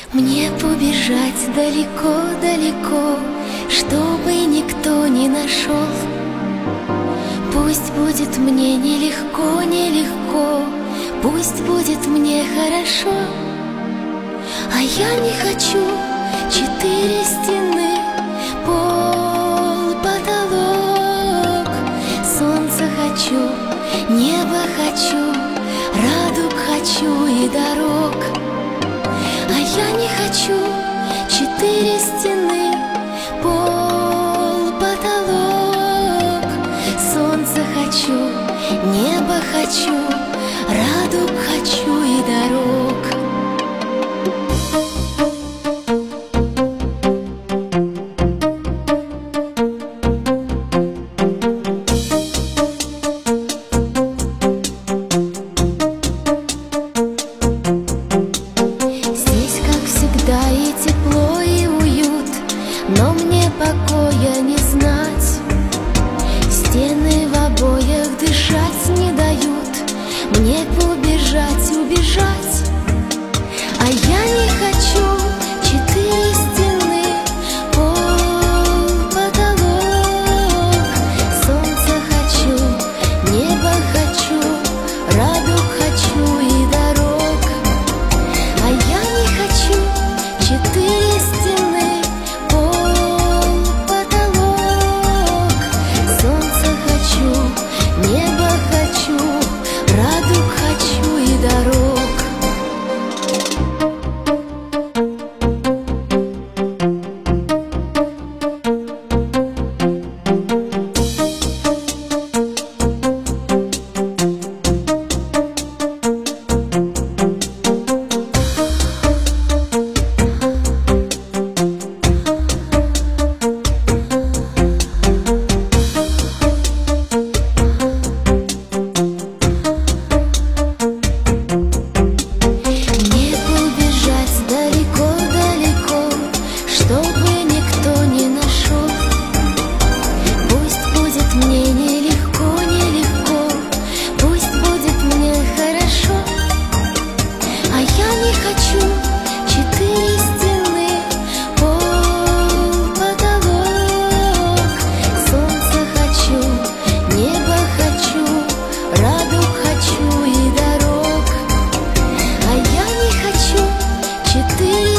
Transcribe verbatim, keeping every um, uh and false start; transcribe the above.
Мне побежать далеко-далеко, чтобы никто не нашел. Пусть будет мне нелегко, нелегко, пусть будет мне хорошо. А я не хочу четыре стены, пол, потолок. Солнце хочу, небо хочу, радуг хочу и дорог. А я не хочу четыре стены, пол, потолок. Солнце хочу, небо хочу, радуг хочу и дорог. И тепло, и уют, но мне покоя не знать. Стены в обоях дышать не дают, мне побежать, убежать. А я не хочу четыре стены, пол, потолок. Солнце хочу, небо хочу, радуг хочу и дорог. А я не хочу четыре стены, пол, потолок. Солнце хочу, небо хочу, радуг хочу и дорог. Четыре